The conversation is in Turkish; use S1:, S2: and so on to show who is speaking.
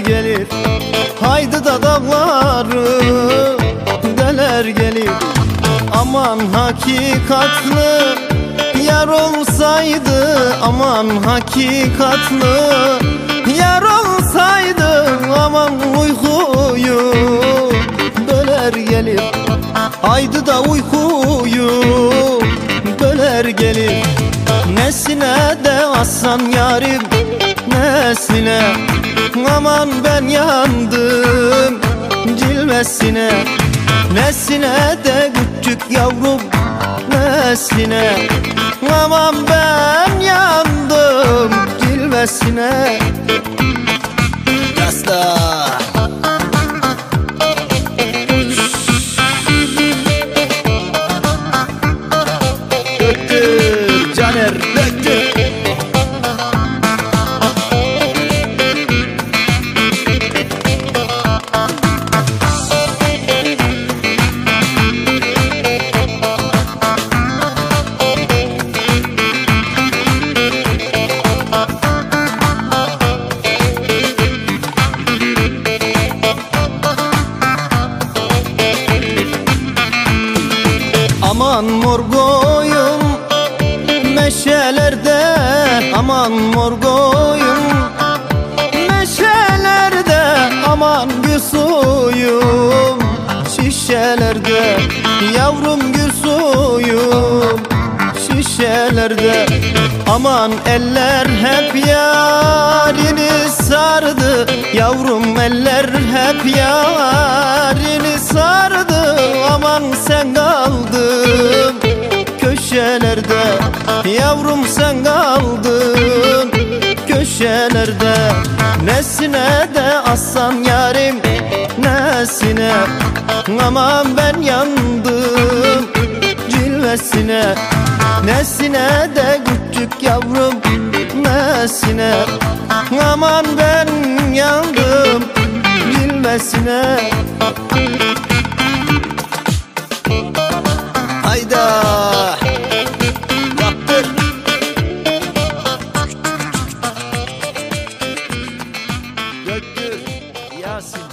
S1: gelir. Haydi da dağları deler gelir. Aman hakikatlı yar olsaydı, aman hakikatlı yar olsaydı, aman uykuyu böler gelir. Haydi da uykuyu böler gelir. Nesine de aslan yarim, nesine, aman ben yandım cilvesine. Nesine de küçük yavrum, nesine, aman ben yandım cilvesine. Yasla döktür Caner, döktür. Aman mor koyun meşelerde, aman mor koyun meşelerde, aman gül suyum şişelerde, yavrum gül suyum şişelerde. Aman eller hep yarini sardı, yavrum eller hep yarini sardı. Aman sen kaldın köşelerde, yavrum sen kaldın köşelerde. Nesine de aslan yarim, nesine, aman ben yandım cilvesine. Nesine de küçük yavrum, nesine, aman ben yandım cilvesine. Hayda yaptır. Döktür Yasin.